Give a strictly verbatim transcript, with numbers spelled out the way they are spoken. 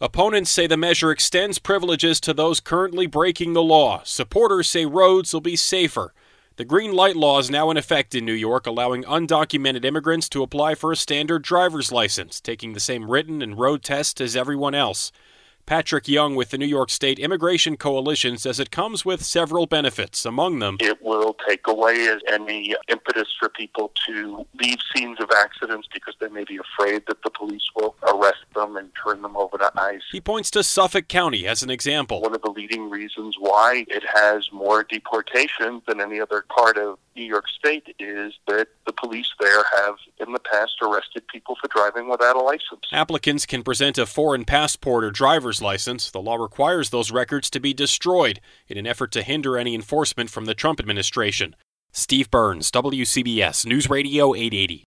Opponents say the measure extends privileges to those currently breaking the law. Supporters say roads will be safer. The green light law is now in effect in New York, allowing undocumented immigrants to apply for a standard driver's license, taking the same written and road test as everyone else. Patrick Young with the New York State Immigration Coalition says it comes with several benefits. Among them, it will take away any impetus for people to leave scenes of accidents because they may be afraid that the police will arrest them and turn them over to ICE. He points to Suffolk County as an example. One of the leading reasons why it has more deportations than any other part of New York State is that the police there have in the past arrested people for driving without a license. Applicants can present a foreign passport or driver's license. The law requires those records to be destroyed in an effort to hinder any enforcement from the Trump administration. Steve Burns, W C B S News Radio eight eighty.